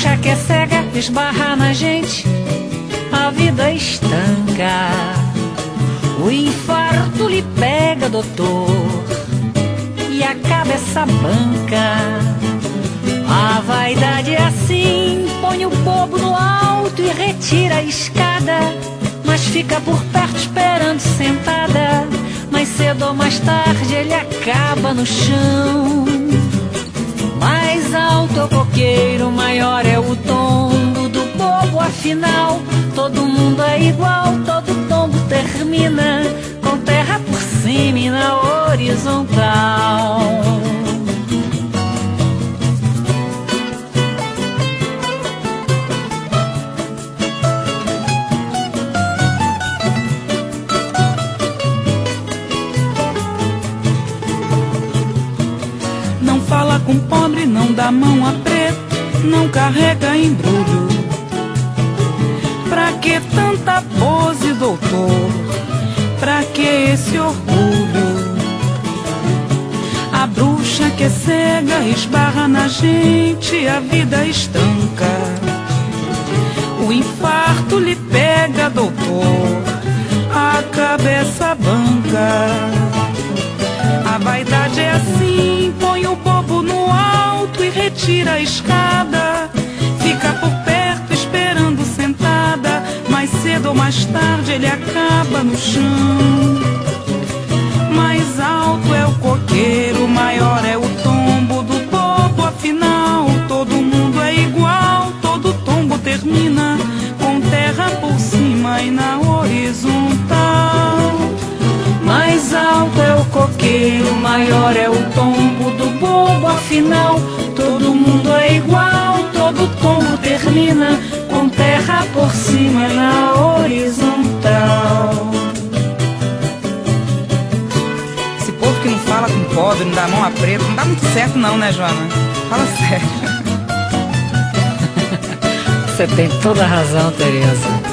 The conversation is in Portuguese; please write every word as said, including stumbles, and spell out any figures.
bruxa que é cega esbarra na gente, a vida estanca. O infarto lhe pega, doutor, e acaba essa banca. A vaidade é assim, põe o bobo no alto e retira a escada, mas fica por perto esperando sentada. Mais cedo ou mais tarde ele acaba no chão. Mais alto é o coqueiro, maior é o tombo do bobo. Afinal, todo mundo é igual, todo tombo termina com terra por cima e na horizontal. Não fala com pobre, não dá mão a preto, não carrega embrulho. Pra que tanta pose, doutor? Pra que esse orgulho? A bruxa que é cega esbarra na gente, a vida estanca. O infarto lhe pega, doutor, a cabeça banca. A vaidade é assim, põe o bobo no alto e retira a escada. Fica por perto esperando sentada, mais cedo ou mais tarde ele acaba no chão. Mais alto é o coqueiro, maior é o tombo do bobo. Afinal, todo mundo é igual, todo tombo termina com terra por cima e na horizontal. Mais alto é o coqueiro, maior é o tombo do bobo. Afinal, todo mundo é igual, todo tombo termina com terra por cima e na horizontal. Esse povo que não fala com pobre, não dá mão a preto, não dá muito certo não, né, Joana? Fala sério. Você tem toda a razão, Tereza.